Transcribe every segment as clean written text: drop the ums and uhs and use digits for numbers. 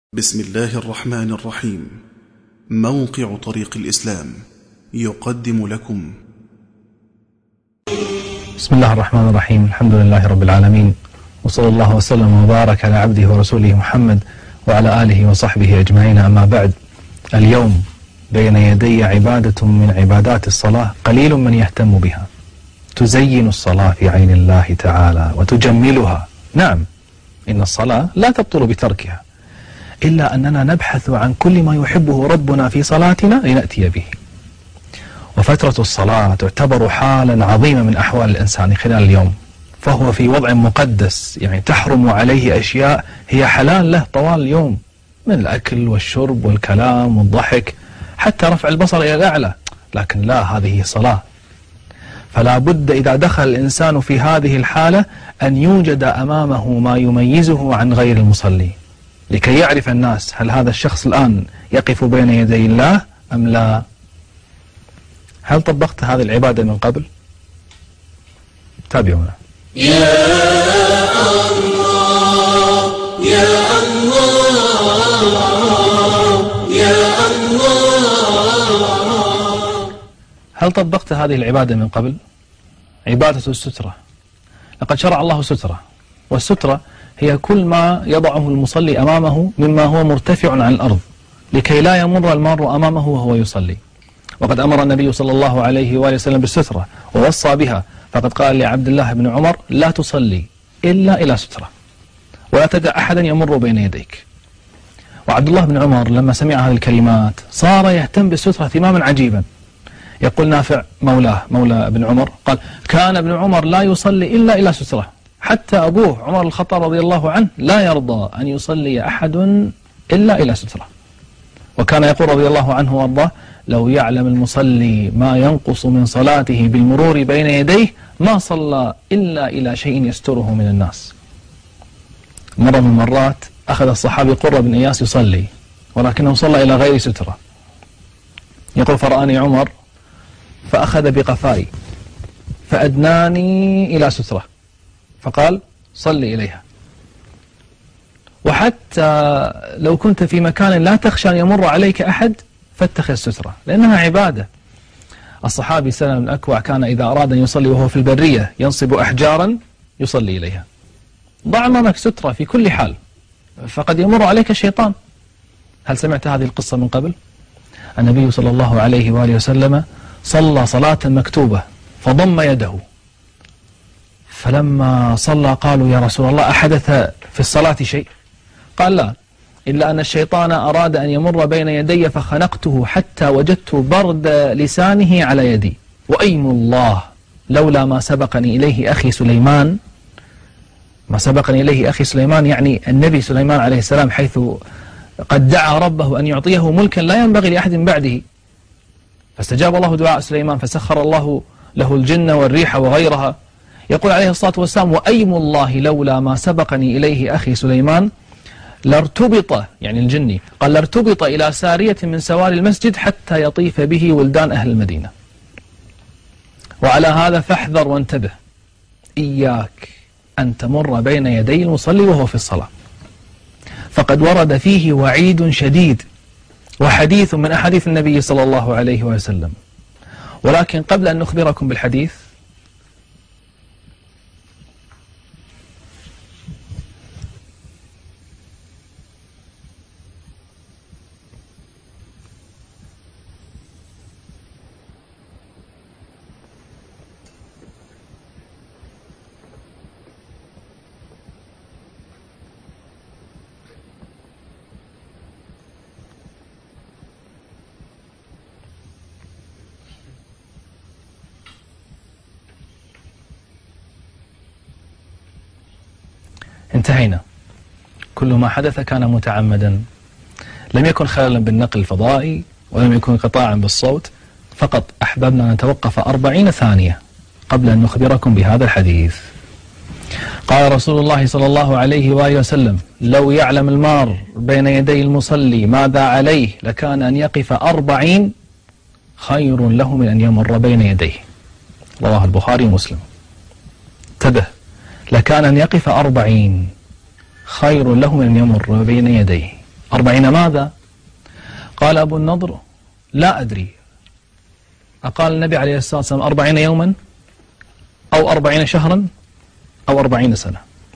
بسم الله الرحمن الرحيم. موقع طريق الإسلام يقدم لكم. بسم الله الرحمن الرحيم. الحمد لله رب العالمين، وصلى الله وسلم وبارك على عبده ورسوله محمد وعلى آله وصحبه أجمعين. أما بعد، اليوم بين يدي عبادة من عبادات الصلاة قليل من يهتم بها، تزين الصلاة في عين الله تعالى وتجملها. نعم، إن الصلاة لا تبطل بتركها، إلا أننا نبحث عن كل ما يحبه ربنا في صلاتنا لنأتي به. وفترة الصلاة تعتبر حالا عظيمة من أحوال الإنسان خلال اليوم، فهو في وضع مقدس، يعني تحرم عليه أشياء هي حلال له طوال اليوم، من الأكل والشرب والكلام والضحك حتى رفع البصر إلى الأعلى. لكن لا، هذه صلاة، فلا بد إذا دخل الإنسان في هذه الحالة أن يوجد أمامه ما يميزه عن غير المصلي، لكي يعرف الناس هل هذا الشخص الآن يقف بين يدي الله أم لا. هل طبقت هذه العبادة من قبل؟ تابعونا. يا الله يا الله يا الله. هل طبقت هذه العبادة من قبل؟ عبادة السترة. لقد شرع الله سترة، والسترة هي كل ما يضعه المصلي أمامه مما هو مرتفع عن الأرض، لكي لا يمر المار أمامه وهو يصلي. وقد أمر النبي صلى الله عليه وآله وسلم بالسترة ووصى بها، فقد قال لعبد الله بن عمر: لا تصلي إلا إلى سترة، ولا تدع أحدا يمر بين يديك. وعبد الله بن عمر لما سمع هذه الكلمات صار يهتم بالسترة اهتماما عجيبا. يقول نافع مولى ابن عمر قال: كان ابن عمر لا يصلي إلا إلى سترة، حتى أبوه عمر الخطاب رضي الله عنه لا يرضى أن يصلي أحد إلا إلى سترة. وكان يقول رضي الله عنه وارضاه: لو يعلم المصلي ما ينقص من صلاته بالمرور بين يديه ما صلى إلا إلى شيء يستره من الناس. مرة من المرات أخذ الصحابي قرة بن إياس يصلي، ولكنه صلى إلى غير سترة. يقول: فرآني عمر فأخذ بقفاي فأدناني إلى سترة، فقال: صلي إليها. وحتى لو كنت في مكان لا تخشى أن يمر عليك أحد فاتخذ سترة، لأنها عبادة. الصحابي سلمة بن الأكوع كان إذا أراد أن يصلي وهو في البرية ينصب أحجارا يصلي إليها. ضع أمامك سترة في كل حال، فقد يمر عليك الشيطان. هل سمعت هذه القصة من قبل؟ النبي صلى الله عليه وآله وسلم صلى صلاة مكتوبة فضم يده، فلما صلى قالوا: يا رسول الله، أحدث في الصلاة شيء؟ قال: لا، إلا أن الشيطان أراد أن يمر بين يدي فخنقته حتى وجدت برد لسانه على يدي، وأيم الله لولا ما سبقني إليه أخي سليمان. ما سبقني إليه أخي سليمان يعني النبي سليمان عليه السلام، حيث قد دعا ربه أن يعطيه ملكا لا ينبغي لأحد بعده، فاستجاب الله دعاء سليمان، فسخر الله له الجن والريح وغيرها. يقول عليه الصلاة والسلام: وأيم الله لولا ما سبقني إليه أخي سليمان لارتبط، يعني الجني، قال: لارتبط إلى سارية من سواري المسجد حتى يطيف به ولدان أهل المدينة. وعلى هذا فاحذر وانتبه، إياك أن تمر بين يدي المصلي وهو في الصلاة، فقد ورد فيه وعيد شديد وحديث من أحاديث النبي صلى الله عليه وسلم. ولكن قبل أن نخبركم بالحديث، انتهينا. كل ما حدث كان متعمدا، لم يكن خللا بالنقل الفضائي ولم يكن قطاعا بالصوت، فقط أحببنا نتوقف 40 ثانية قبل أن نخبركم بهذا الحديث. قال رسول الله صلى الله عليه وآله وسلم: لو يعلم المار بين يدي المصلي ماذا عليه لكان أن يقف 40 خير له من أن يمر بين يديه. رواه البخاري ومسلم. انتبه، لكان أن يقف 40 خير له من أن يمر بين يديه. 40 ماذا؟ قال أبو النضر لا أدري، أقال النبي عليه الصلاة والسلام 40 يوما أو 40 شهرا أو 40 سنة.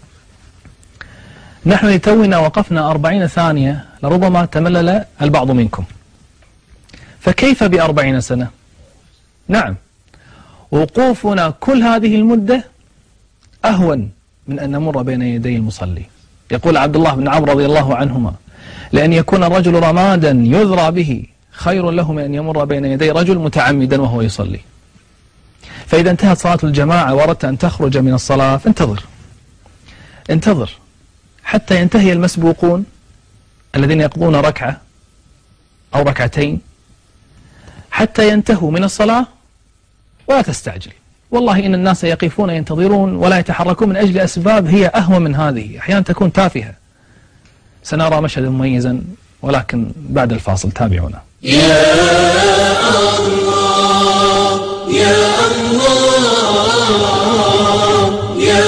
نحن لتونا وقفنا 40 ثانية لربما تملل البعض منكم، فكيف ب40 سنة؟ نعم، وقوفنا كل هذه المدة أهون من أن نمر بين يدي المصلي. يقول عبد الله بن عمرو رضي الله عنهما: لأن يكون الرجل رمادا يذرى به خير له من أن يمر بين يدي رجل متعمدا وهو يصلي. فإذا انتهت صلاة الجماعة وأردت أن تخرج من الصلاة فانتظر حتى ينتهي المسبوقون الذين يقضون ركعة أو ركعتين حتى ينتهوا من الصلاة، ولا تستعجل. والله إن الناس يقفون ينتظرون ولا يتحركون من أجل أسباب هي أهون من هذه، أحيانا تكون تافهة. سنرى مشهدا مميزا ولكن بعد الفاصل، تابعونا. يا الله يا الله يا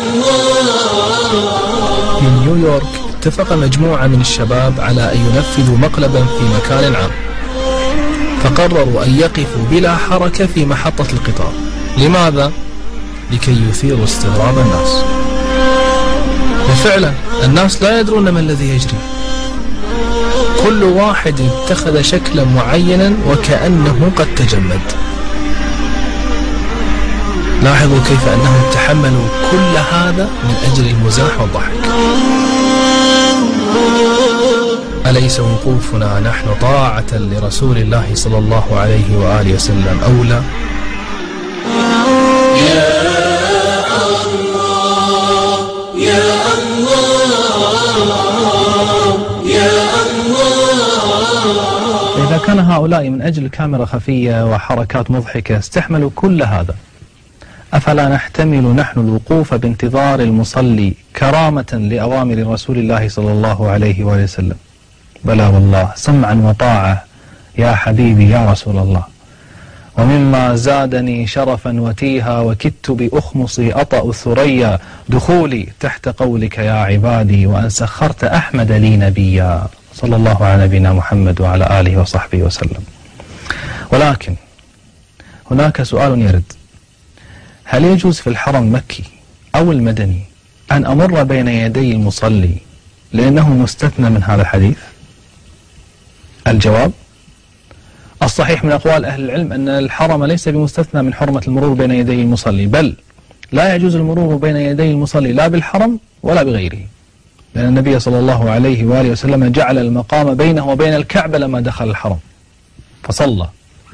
الله. في نيويورك اتفق مجموعة من الشباب على أن ينفذوا مقلبا في مكان عام، فقرروا أن يقفوا بلا حركة في محطة القطار. لماذا؟ لكي يثيروا استغراب الناس. وفعلا الناس لا يدرون ما الذي يجري، كل واحد اتخذ شكلا معينا وكأنه قد تجمد. لاحظوا كيف أنهم تحملوا كل هذا من أجل المزاح والضحك. أليس وقوفنا نحن طاعة لرسول الله صلى الله عليه وآله وسلم أولى؟ يا الله يا الله يا الله. إذا كان هؤلاء من أجل كاميرا خفية وحركات مضحكة استحملوا كل هذا، أفلا نحتمل نحن الوقوف بانتظار المصلي كرامة لأوامر رسول الله صلى الله عليه وآله وسلم؟ بلى والله، سمعا وطاعة يا حبيبي يا رسول الله. ومما زادني شرفا وتيها وكدت بأخمصي أطأ الثريا دخولي تحت قولك يا عبادي، وأن سخرت أحمد لي نبيا، صلى الله على نبينا محمد وعلى آله وصحبه وسلم. ولكن هناك سؤال يرد: هل يجوز في الحرم المكي أو المدني أن أمر بين يدي المصلي لأنه مستثنى من هذا الحديث؟ الجواب: الصحيح من أقوال أهل العلم أن الحرم ليس بمستثنى من حرمة المرور بين يدي المصلي، بل لا يجوز المرور بين يدي المصلي لا بالحرم ولا بغيره، لأن النبي صلى الله عليه وآله وسلم جعل المقام بينه وبين الكعبة لما دخل الحرم فصلى.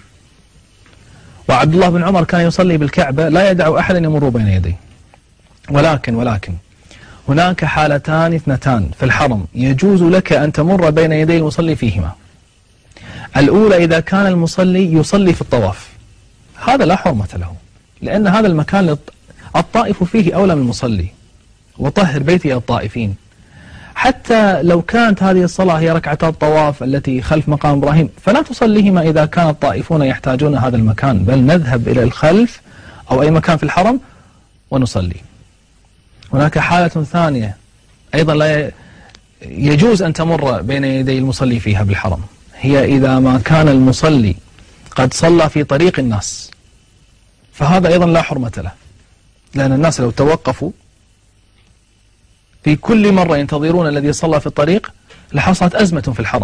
وعبد الله بن عمر كان يصلي بالكعبة لا يدع أحدا يمر بين يديه. ولكن هناك حالتان اثنتان في الحرم يجوز لك أن تمر بين يدي المصلي فيهما. الأولى إذا كان المصلي يصلي في الطواف، هذا لا حرمة له، لأن هذا المكان الطائف فيه أولى من المصلي، وطهر بيتي الطائفين. حتى لو كانت هذه الصلاة هي ركعتا الطواف التي خلف مقام إبراهيم فلا تصليهما إذا كان الطائفون يحتاجون هذا المكان، بل نذهب إلى الخلف أو أي مكان في الحرم ونصلي. هناك حالة ثانية أيضا لا يجوز أن تمر بين يدي المصلي فيها بالحرم، هي إذا ما كان المصلي قد صلى في طريق الناس، فهذا أيضا لا حرمة له، لأن الناس لو توقفوا في كل مرة ينتظرون الذي صلى في الطريق لحصلت أزمة في الحرم.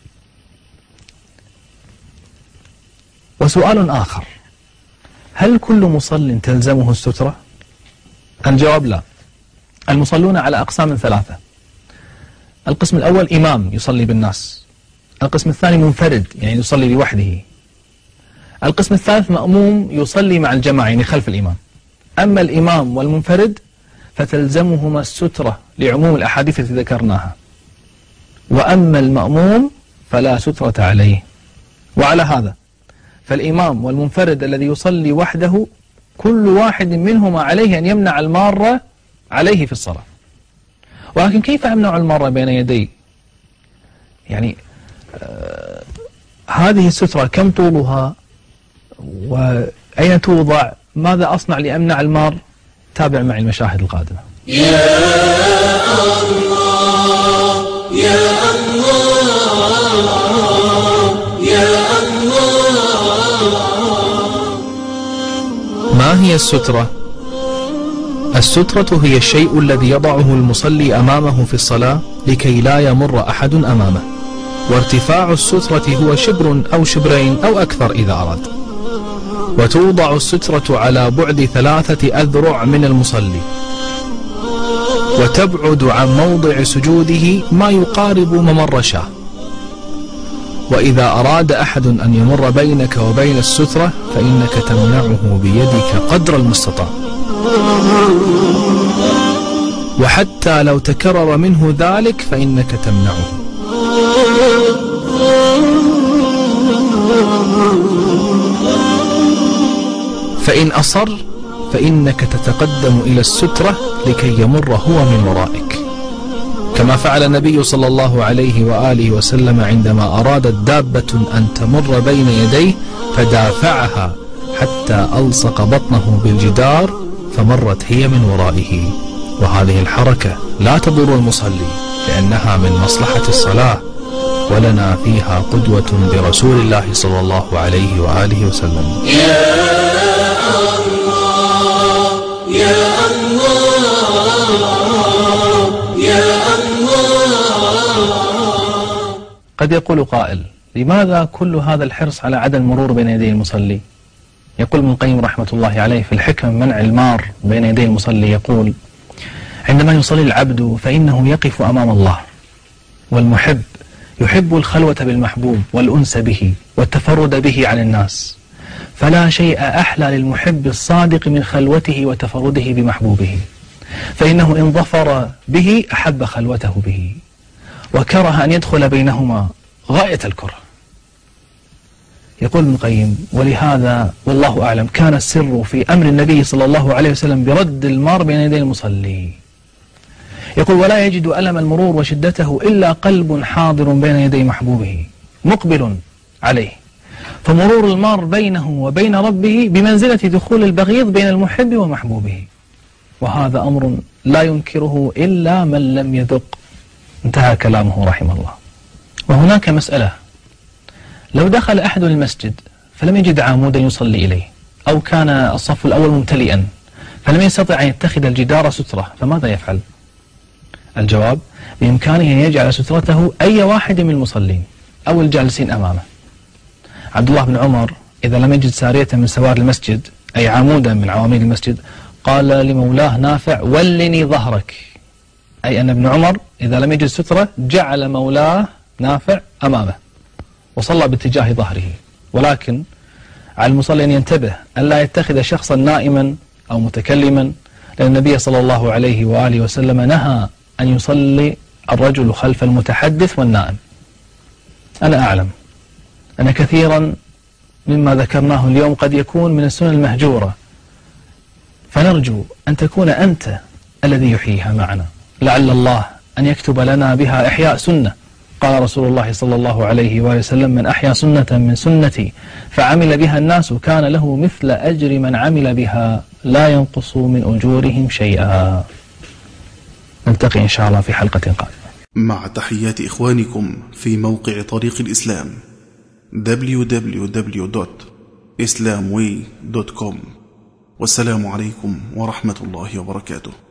وسؤال آخر: هل كل مصل تلزمه السترة؟ الجواب لا. المصلون على أقسام ثلاثة: القسم الأول إمام يصلي بالناس، القسم الثاني منفرد يعني يصلي لوحده، القسم الثالث مأموم يصلي مع الجماعة يعني خلف الإمام. أما الإمام والمنفرد فتلزمهما السترة لعموم الأحاديث التي ذكرناها، وأما المأموم فلا سترة عليه. وعلى هذا فالإمام والمنفرد الذي يصلي وحده كل واحد منهما عليه أن يمنع المارة عليه في الصلاة. ولكن كيف أمنع المارة بين يدي؟ يعني هذه السترة كم طولها وأين توضع؟ ماذا أصنع لأمنع المار؟ تابع معي المشاهد القادمة. يا الله يا الله هي السترة؟ السترة هي الشيء الذي يضعه المصلي أمامه في الصلاة لكي لا يمر أحد أمامه، وارتفاع السترة هو شبر أو شبرين أو أكثر إذا أراد، وتوضع السترة على بعد 3 أذرع من المصلي، وتبعد عن موضع سجوده ما يقارب ممر شاة. وإذا أراد أحد أن يمر بينك وبين السترة فإنك تمنعه بيدك قدر المستطاع، وحتى لو تكرر منه ذلك فإنك تمنعه. فإن أصر فإنك تتقدم إلى السترة لكي يمر هو من ورائك، كما فعل النبي صلى الله عليه وآله وسلم عندما أرادت دابة أن تمر بين يديه فدافعها حتى ألصق بطنه بالجدار فمرت هي من ورائه. وهذه الحركة لا تضر المصلي لأنها من مصلحة الصلاة، ولنا فيها قدوة برسول الله صلى الله عليه وآله وسلم. يا الله يا الله يا الله. قد يقول قائل: لماذا كل هذا الحرص على عدم المرور بين يدي المصلي؟ يقول ابن القيم رحمة الله عليه في الحكم منع المار بين يدي المصلي، يقول: عندما يصلي العبد فإنه يقف أمام الله، والمحب يحب الخلوة بالمحبوب والأنس به والتفرد به عن الناس، فلا شيء أحلى للمحب الصادق من خلوته وتفرده بمحبوبه، فإنه إن ظفر به أحب خلوته به وكره أن يدخل بينهما غاية الكره. يقول ابن القيم: ولهذا والله أعلم كان السر في أمر النبي صلى الله عليه وسلم برد المار بين يدي المصلي. يقول: ولا يجد ألم المرور وشدته إلا قلب حاضر بين يدي محبوبه مقبل عليه، فمرور المار بينه وبين ربه بمنزلة دخول البغيض بين المحب ومحبوبه، وهذا أمر لا ينكره إلا من لم يذق. انتهى كلامه رحمه الله. وهناك مسألة: لو دخل أحد المسجد فلم يجد عمودا يصلي إليه، أو كان الصف الأول ممتلئا فلم يستطع أن يتخذ الجدار سترة، فماذا يفعل؟ الجواب: بإمكانه أن يجعل سترته أي واحد من المصلين أو الجالسين أمامه. عبد الله بن عمر إذا لم يجد سارية من سوار المسجد، أي عمودا من عواميد المسجد، قال لمولاه نافع: ولني ظهرك، أي أن ابن عمر إذا لم يجد سترة جعل مولاه نافع أمامه وصلى باتجاه ظهره. ولكن على المصلي أن ينتبه أن لا يتخذ شخصا نائما أو متكلما، لأن النبي صلى الله عليه وآله وسلم نهى أن يصلي الرجل خلف المتحدث والنائم. أنا أعلم أن كثيرا مما ذكرناه اليوم قد يكون من السنن المهجورة، فنرجو أن تكون أنت الذي يحييها معنا، لعل الله أن يكتب لنا بها إحياء سنة. قال رسول الله صلى الله عليه وآله وسلم: من أحيا سنة من سنتي فعمل بها الناس كان له مثل أجر من عمل بها لا ينقص من أجورهم شيئا. نلتقي إن شاء الله في حلقة قادمة. مع تحيات إخوانكم في موقع طريق الإسلام www.islamway.com. والسلام عليكم ورحمة الله وبركاته.